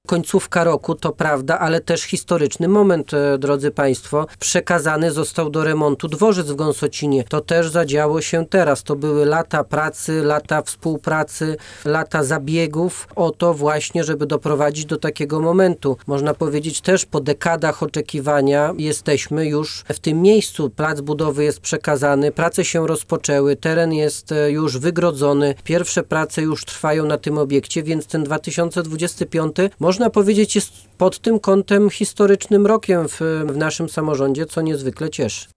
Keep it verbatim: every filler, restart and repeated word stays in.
Końcówka roku, to prawda, ale też historyczny moment, e, drodzy Państwo. Przekazany został do remontu dworzec w Gąsocinie. To też zadziało się teraz. To były lata pracy, lata współpracy, lata zabiegów o to właśnie, żeby doprowadzić do takiego momentu. Można powiedzieć też po dekadach oczekiwania jesteśmy już w tym miejscu. Plac budowy jest przekazany, prace się rozpoczęły, teren jest e, już wygrodzony, pierwsze prace już trwają na tym obiekcie, więc ten dwa tysiące dwudziesty piąty można powiedzieć jest pod tym kątem historycznym rokiem w, w naszym samorządzie, co niezwykle cieszy.